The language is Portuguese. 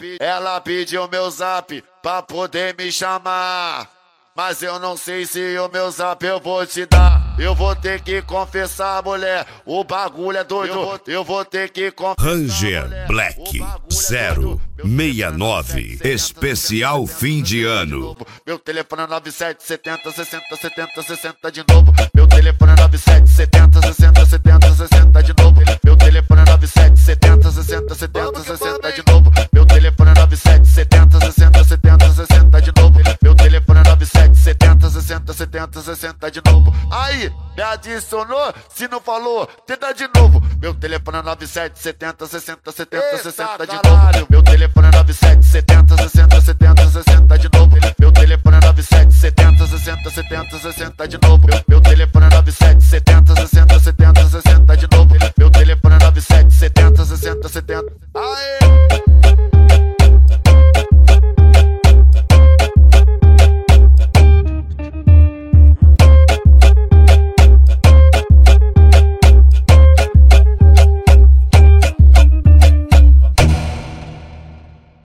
Ela pediu meu zap pra poder me chamar, mas eu não sei se o meu zap eu vou te dar. Eu vou ter que confessar, mulher, o bagulho é doido. Eu vou ter que confessar. Ranger Black 069, especial fim de ano. Meu telefone é 9770 60 70 60 de novo. Meu telefone é 9770 60 70 60 de novo. Meu telefone é 9770 60 70 60 de novo. Meu telefone é 9770 60 70 60 de novo. Meu telefone é 9770 60 70 60 de novo. Aí, me adicionou? Se não falou, tenta de novo. Meu telefone é 9770 60 70 60 de novo. Meu telefone é 9770 60 70 60 de novo. Meu telefone é 9770 60 70 60 de novo. Meu telefone